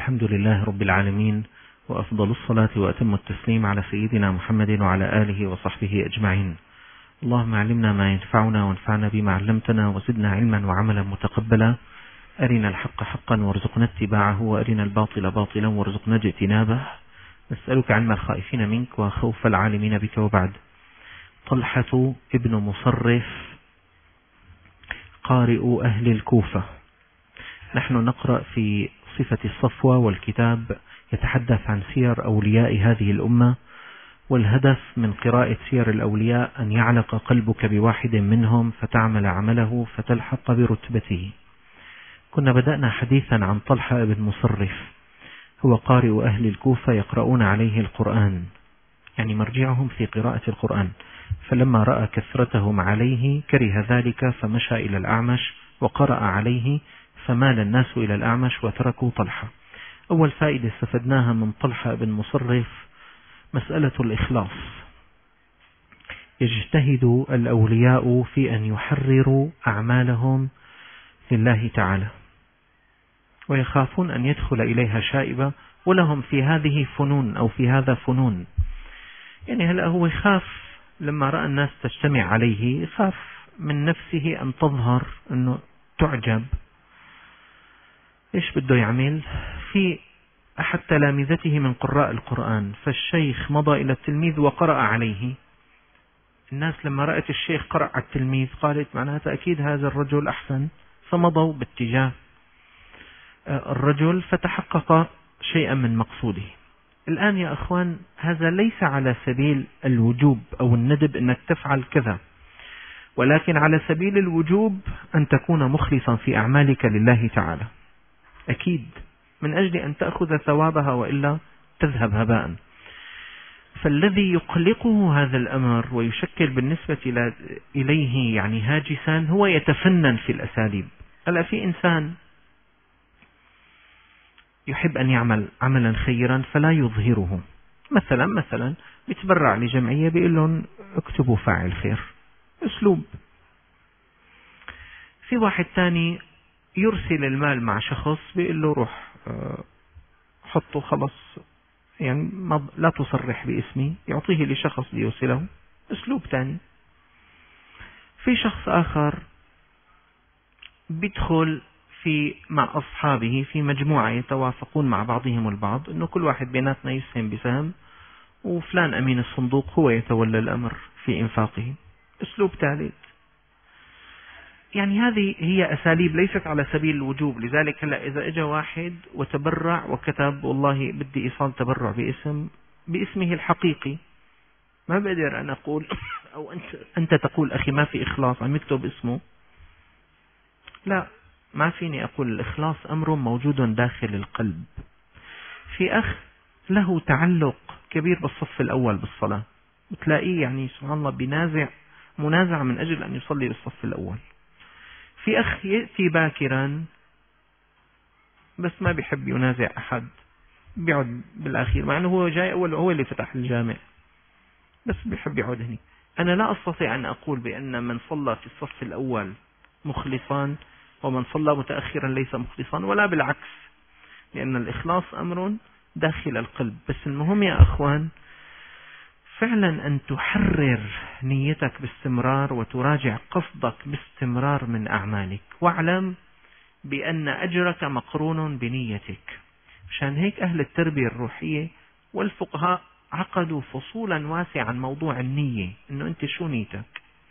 الحمد لله رب العالمين، وأفضل الصلاة وأتم التسليم على سيدنا محمد وعلى آله وصحبه أجمعين. اللهم علمنا ما ينفعنا وانفعنا بما علمتنا وزدنا علما وعملا متقبلا. أرنا الحق حقا وارزقنا اتباعه، وأرنا الباطل باطلا وارزقنا اجتنابه. نسألك علم الخائفين منك وخوف العالمين بك. وبعد. طلحة ابن مصرف قارئ أهل الكوفة. نحن نقرأ في صفة الصفوة، والكتاب يتحدث عن سير أولياء هذه الأمة، والهدف من قراءة سير الأولياء أن يعلق قلبك بواحد منهم فتعمل عمله فتلحق برتبته. كنا بدأنا حديثا عن طلحة بن مصرف، هو قارئ أهل الكوفة يقرؤون عليه القرآن، يعني مرجعهم في قراءة القرآن. فلما رأى كثرتهم عليه كره ذلك فمشى إلى الأعمش وقرأ عليه، فمال الناس إلى الأعمش وتركوا طلحة. أول فائدة استفدناها من طلحة بن مصرف مسألة الإخلاص. يجتهد الأولياء في أن يحرروا أعمالهم لله تعالى، ويخافون أن يدخل إليها شائبة، ولهم في هذه فنون أو في هذا فنون. يعني هلأ هو يخاف لما رأى الناس تجتمع عليه، يخاف من نفسه أن تظهر أنه تعجب. إيش بده يعمل؟ في أحد تلامذته من قراء القرآن، فالشيخ مضى إلى التلميذ وقرأ عليه. الناس لما رأت الشيخ قرأ على التلميذ قالت معناتها أكيد هذا الرجل أحسن، فمضوا باتجاه الرجل فتحقق شيئا من مقصوده. الآن يا أخوان، هذا ليس على سبيل الوجوب أو الندب أنك تفعل كذا، ولكن على سبيل الوجوب أن تكون مخلصا في أعمالك لله تعالى، أكيد، من أجل أن تأخذ ثوابها، وإلا تذهب هباء. فالذي يقلقه هذا الأمر ويشكل بالنسبة إليه يعني هاجسا هو يتفنن في الأساليب. هلا في إنسان يحب أن يعمل عملا خيرا فلا يظهره، مثلا بيتبرع لجمعية بيقول لهم اكتبوا فاعل خير، أسلوب. في واحد تاني يرسل المال مع شخص بيقول له روح حطه خلص، يعني لا تصرح باسمي، يعطيه لشخص ليوصله، أسلوب تاني. في شخص آخر بيدخل مع أصحابه في مجموعة يتوافقون مع بعضهم البعض أنه كل واحد بيناتنا يسهم بسهم، وفلان أمين الصندوق هو يتولى الأمر في إنفاقه، أسلوب ثالث. يعني هذه هي أساليب ليست على سبيل الوجوب. لذلك هلا إذا اجى واحد وتبرع وكتب والله بدي إيصال تبرع باسمه الحقيقي، ما بقدر أن أقول أو أنت تقول أخي ما في إخلاص عم يكتب اسمه. لا، ما فيني أقول الإخلاص أمر موجود داخل القلب. في أخ له تعلق كبير بالصف الأول بالصلاة، وتلاقيه يعني سبحان الله منازع من أجل أن يصلي بالصف الأول. في أخ يأتي باكرا بس ما بيحب ينازع أحد، بيعد بالأخير، مع أنه هو جاي أول وهو اللي فتح الجامع، بس بيحب يعود هنا. أنا لا أستطيع أن أقول بأن من صلى في الصف الأول مخلصا ومن صلى متأخرا ليس مخلصا، ولا بالعكس، لأن الإخلاص أمر داخل القلب. بس المهم يا أخوان فعلا أن تحرر نيتك باستمرار وتراجع قصدك باستمرار من أعمالك، واعلم بأن أجرك مقرون بنيتك. عشان هيك أهل التربية الروحية والفقهاء عقدوا فصولا واسعة عن موضوع النية، أنه أنت شو نيتك.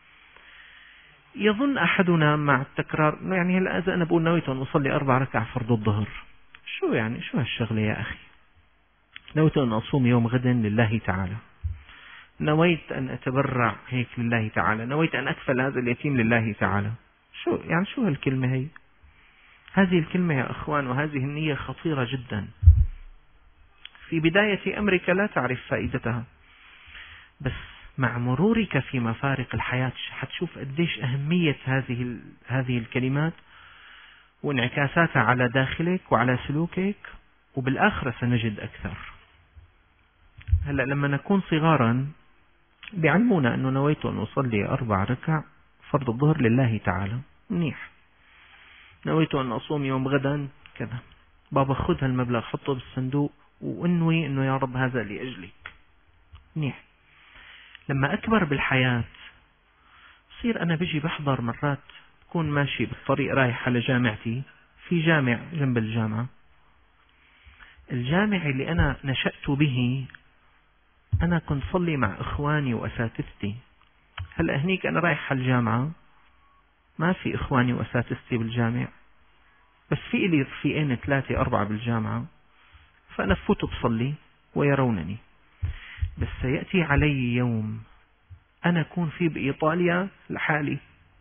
يظن أحدنا مع التكرار يعني هلا إذا أنا بقول نويت أن أصلي 4 ركعة فرض الظهر، شو هالشغلة يا أخي؟ نويت أن أصوم يوم غد لله تعالى، نويت أن أتبرع هيك لله تعالى، نويت أن أكفل هذا اليتيم لله تعالى. شو هالكلمة هي؟ هذه الكلمة يا أخوان وهذه النية خطيرة جدا. في بداية أمرك لا تعرف فائدتها، بس مع مرورك في مفارق الحياة حتشوف قديش أهمية هذه الكلمات وانعكاساتها على داخلك وعلى سلوكك، وبالآخرة سنجد أكثر. هلأ لما نكون صغارا بيعلمونا أنه نويت أن أصلي 4 ركع فرض الظهر لله تعالى، منيح. نويت أن أصوم يوم غدا كذا، بابا خذ هالمبلغ حطه بالصندوق وانوي انه يا رب هذا لأجلك. منيح. لما أكبر بالحياة صير أنا بيجي بحضر مرات، بكون ماشي بالطريق رايح على جامعتي، في جامع جنب الجامعة، الجامع اللي أنا نشأت به أنا كنت صلي مع إخواني وأساتذتي. هلأ هنيك أنا رايح على الجامعة ما في إخواني وأساتذتي بالجامع، بس في إلي رفيقين 3 4 بالجامعة، فأنا فوت بصلي ويرونني. بس سيأتي علي يوم أنا أكون فيه بإيطاليا لحالي،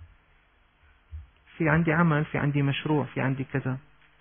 في عندي عمل، في عندي مشروع، في عندي كذا.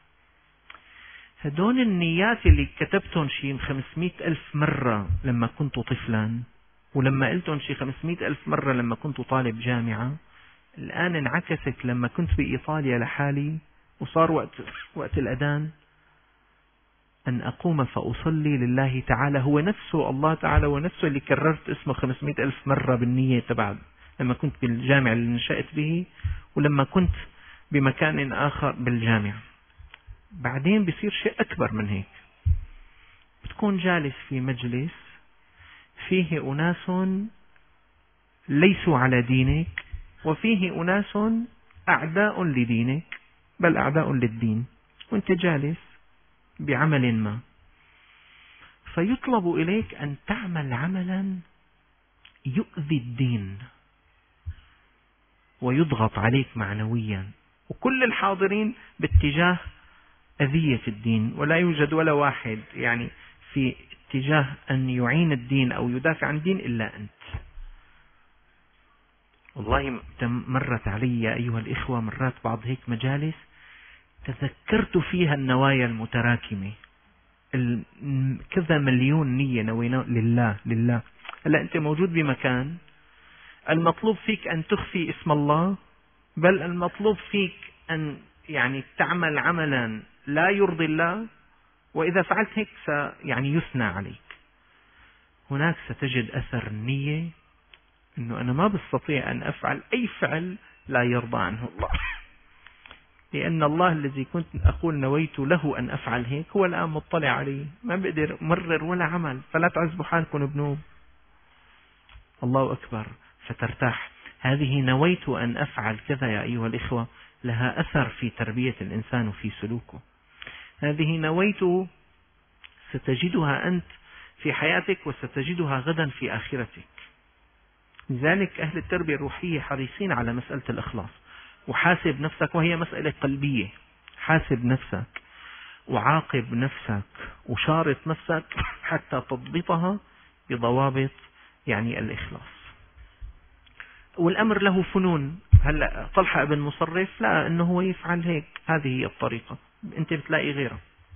هدول النيات اللي كتبتهم شي 500,000 مرة لما كنت طفلا، ولما قلتهم شي 500,000 مرة لما كنت طالب جامعة، الآن انعكست لما كنت بإيطاليا لحالي وصار وقت الأذان أن أقوم فأصلي لله تعالى. هو نفسه الله تعالى، هو نفسه اللي كررت اسمه 500,000 مرة بالنية تبع لما كنت بالجامع اللي نشأت به، ولما كنت بمكان آخر بالجامع. بعدين بيصير شيء أكبر من هيك، بتكون جالس في مجلس فيه أناس ليسوا على دينك، وفيه أناس أعداء لدينك، بل أعداء للدين، وانت جالس بعمل ما، فيطلب إليك أن تعمل عملا يؤذي الدين ويضغط عليك معنويا، وكل الحاضرين باتجاه أذية الدين، ولا يوجد ولا واحد يعني في اتجاه أن يعين الدين أو يدافع عن الدين إلا أنت. والله مرت علي يا أيها الإخوة مرات بعض هيك مجالس تذكرت فيها النوايا المتراكمة، كذا مليون نية نوينا لله. هلا أنت موجود بمكان المطلوب فيك أن تخفي اسم الله، بل المطلوب فيك أن يعني تعمل عملا لا يرضي الله، وإذا فعلت هيك يعني يثنى عليك. هناك ستجد أثر النية أنه أنا ما بستطيع أن أفعل أي فعل لا يرضى عنه الله، لأن الله الذي كنت أقول نويت له أن أفعل هيك هو الآن مطلع عليه، ما بقدر مرر ولا عمل، فلا تعذبوا حالكم بنوب. الله أكبر، فترتاح. هذه نويت أن أفعل كذا يا أيها الإخوة لها أثر في تربية الإنسان وفي سلوكه. هذه نويت ستجدها أنت في حياتك وستجدها غدا في آخرتك. لذلك أهل التربية الروحية حريصين على مسألة الإخلاص. وحاسب نفسك، وهي مسألة قلبية، حاسب نفسك وعاقب نفسك وشارط نفسك حتى تضبطها بضوابط يعني الإخلاص. والأمر له فنون. هلأ طلحة بن مصرف لا أنه هو يفعل هيك، هذه هي الطريقة، أنت بتلاقي غيرها.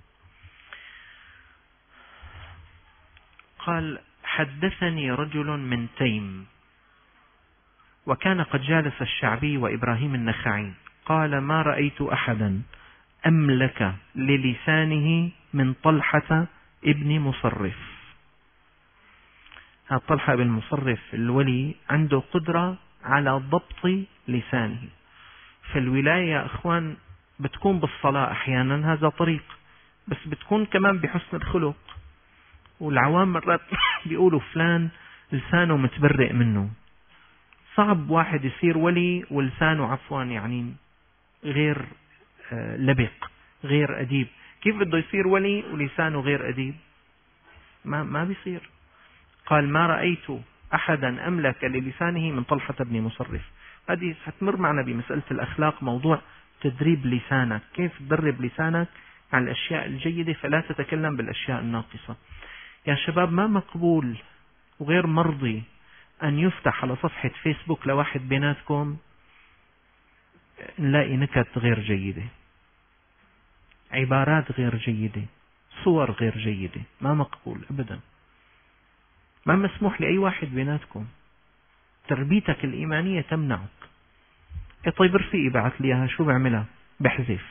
قال حدثني رجل من تيم وكان قد جالس الشعبي وإبراهيم النخعي، قال ما رأيت أحدا أملك للسانه من طلحة ابن مصرف. هذا طلحة بن مصرف الولي عنده قدرة على ضبط لسانه. فالولاية يا أخوان بتكون بالصلاة أحيانا، هذا طريق، بس بتكون كمان بحسن الخلق. والعوام مرات بيقولوا فلان لسانه متبرئ منه. صعب واحد يصير ولي ولسانه عفوا يعني غير لبق، غير أديب. كيف بده يصير ولي ولسانه غير أديب؟ ما بيصير. قال ما رأيت أحدا أملك للسانه من طلحة بن مصرف. هذه هتمر معنا بمسألة الأخلاق، موضوع تدريب لسانك، كيف تدرب لسانك على الأشياء الجيدة فلا تتكلم بالأشياء الناقصة. يا شباب ما مقبول وغير مرضي أن يفتح على صفحة فيسبوك لواحد بيناتكم نلاقي نكت غير جيدة، عبارات غير جيدة، صور غير جيدة. ما مقبول أبدا، ما مسموح لأي واحد بيناتكم. تربيتك الإيمانية تمنعك. طيب رفيقي بعث لي إياها، شو بعملها؟ بحذف.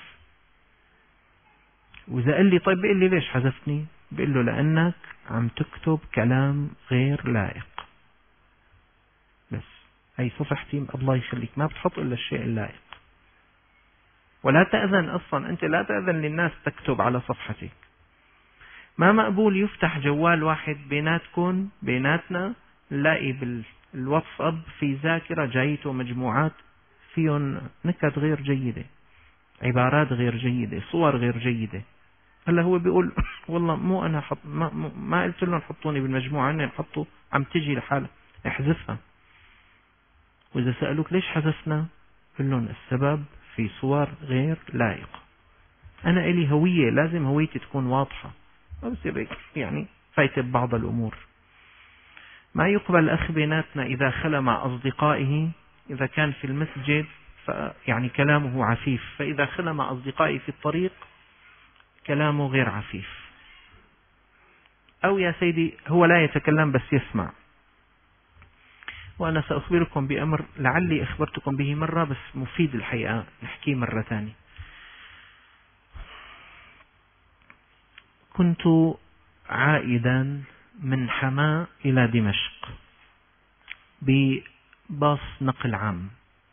وإذا قال لي طيب بيقول لي ليش حذفتني؟ بقول له لأنك عم تكتب كلام غير لائق. بس هي صفحتي الله يخليك، ما بتحط إلا الشيء اللائق. ولا تأذن أصلا، أنت لا تأذن للناس تكتب على صفحتك. ما مقبول يفتح جوال واحد بيناتنا نلاقي بالواتساب في ذاكرة جايته مجموعات فيهم نكت غير جيدة، عبارات غير جيدة، صور غير جيدة. هلا هو بيقول والله مو أنا ما قلت لهم حطوني بالمجموعة، أني حطوا عم تجي لحالها، احذفها. وإذا سألوك ليش حذفنا، قل لهم السبب في صور غير لائقة. أنا إلي هوية، لازم هويتي تكون واضحة، ما بصير يعني فايت ببعض الأمور. ما يقبل أخ بيناتنا إذا خلى مع أصدقائه، إذا كان في المسجد يعني كلامه عفيف، فإذا خلى مع أصدقائه في الطريق كلامه غير عفيف. أو يا سيدي هو لا يتكلم بس يسمع. وأنا سأخبركم بأمر لعلي أخبرتكم به مرة بس مفيد الحقيقة نحكيه مرة ثانية. كنت عائدا من حماة إلى دمشق بباص نقل عام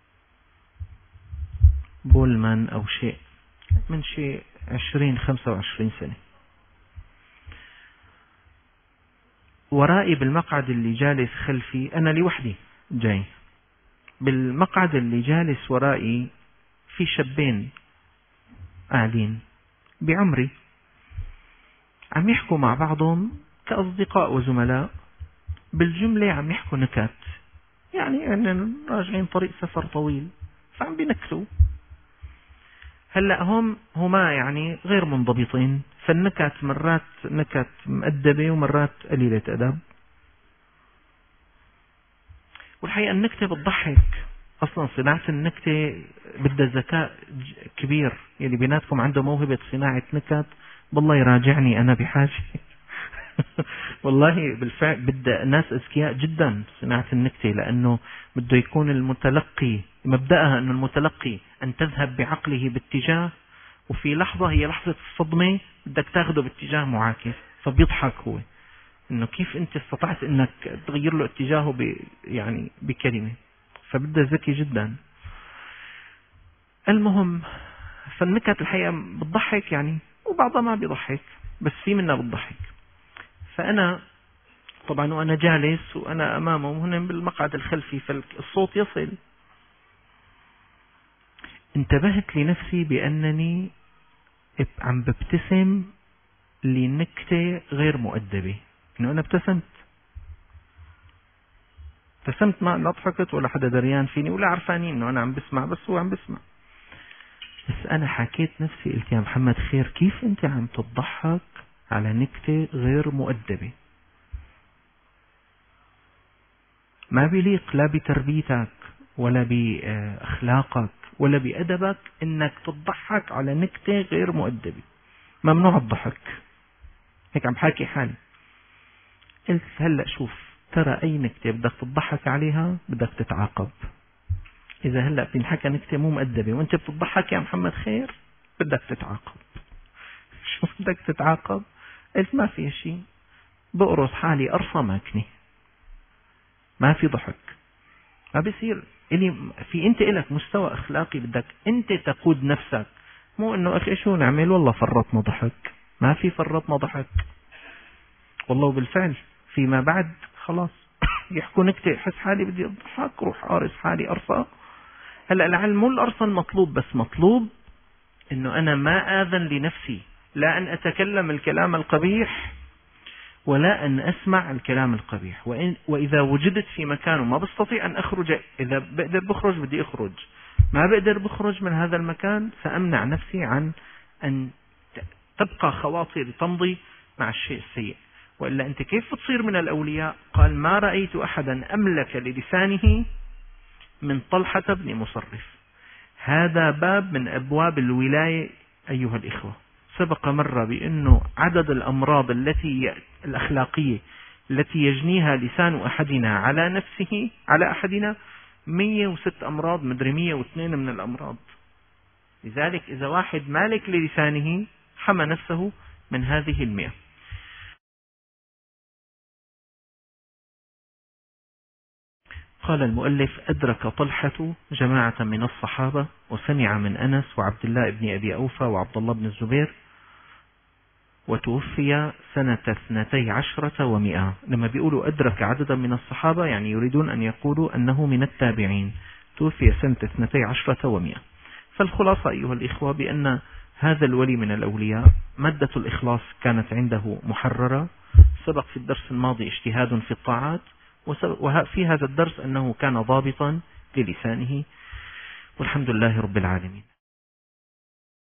بولمان أو شيء، من شيء 20-25 سنة. ورائي بالمقعد اللي جالس خلفي، أنا لوحدي جاي، بالمقعد اللي جالس ورائي في شابين قاعدين بعمري، عم يحكوا مع بعضهم كأصدقاء وزملاء، بالجملة عم يحكوا نكات، يعني أننا راجعين طريق سفر طويل فعم بينكتوا. هلأ هما يعني غير منضبطين، فالنكت مرات نكت مؤدبة ومرات قليلة أدب. والحقيقة النكتة بتضحك، أصلا صناعة النكتة بدها ذكاء كبير، يعني بيناتكم عنده موهبة صناعة نكت بالله يراجعني أنا بحاجة والله بالفعل بدأ ناس أذكياء جدا صناعة النكتة، لأنه بده يكون المتلقي مبدأها أن المتلقي أن تذهب بعقله باتجاه، وفي لحظة هي لحظة الصدمة بدك تاخده باتجاه معاكس، فبيضحك هو أنه كيف أنت استطعت أنك تغير له اتجاهه يعني بكلمة، فبدأ ذكي جدا. المهم فالنكت الحقيقة بتضحك يعني، وبعضها ما بيضحك بس في منها بتضحك. فأنا طبعا وأنا جالس وأنا أمامه هنا بالمقعد الخلفي فالصوت يصل، انتبهت لنفسي بأنني عم ببتسم لنكتة غير مؤدبة، إنه أنا ابتسمت ما ضحكت ولا حدا دريان فيني ولا عرفاني إنه أنا عم بسمع، بس هو عم بسمع. بس أنا حكيت نفسي قلت يا محمد خير، كيف أنت عم تضحك على نكتة غير مؤدبة؟ ما بيليق لا بتربيتك ولا بأخلاقك ولا بأدبك إنك تضحك على نكتة غير مؤدبة، ممنوع الضحك. هيك عم حاكي حالي، قلت هلأ شوف، ترى أي نكتة بدك تضحك عليها بدك تتعاقب. إذا هلأ بنحكى نكتة مو مؤدبة وأنت بتضحك يا محمد خير بدك تتعاقب. شو بدك تتعاقب؟ قلت ما في شيء، بقرص حالي أرصى ماكني، ما في ضحك، ما بيصير انت إلك مستوى اخلاقي بدك انت تقود نفسك، مو انه اخي شو نعمل والله فرطنا ضحك، ما في فرطنا ضحك والله. بالفعل فيما بعد خلاص يحكوا نكتة حس حالي بدي اضحك، روح قارص حالي ارصى. هلا لعل مو الارصى المطلوب، بس مطلوب انه انا ما اذن لنفسي لا ان اتكلم الكلام القبيح ولا أن أسمع الكلام القبيح. وإذا وجدت في مكان وما بستطيع أن أخرج، إذا بقدر بخرج بدي أخرج، ما بقدر بخرج من هذا المكان، سأمنع نفسي عن أن تبقى خواطري تمضي مع الشيء السيء. وإلا أنت كيف تصير من الأولياء؟ قال ما رأيت أحدا أملك للسانه من طلحة بن مصرف. هذا باب من أبواب الولاية أيها الإخوة. سبق مرة بأنه عدد الأمراض الأخلاقية التي يجنيها لسان أحدنا على نفسه على أحدنا 106 أمراض، مدري 102 من الأمراض. لذلك إذا واحد مالك للسانه حمى نفسه من هذه 100. قال المؤلف: أدرك طلحة جماعة من الصحابة وسمع من أنس وعبد الله بن أبي أوفى وعبد الله بن الزبير، وتوفي سنة 12 و100. لما بيقولوا أدرك عددا من الصحابة يعني يريدون أن يقولوا أنه من التابعين، توفي سنة 12 و100. فالخلاصة أيها الإخوة بأن هذا الولي من الأولياء مادة الإخلاص كانت عنده محررة. سبق في الدرس الماضي اجتهاد في الطاعات، وفي هذا الدرس أنه كان ضابطا للسانه، والحمد لله رب العالمين.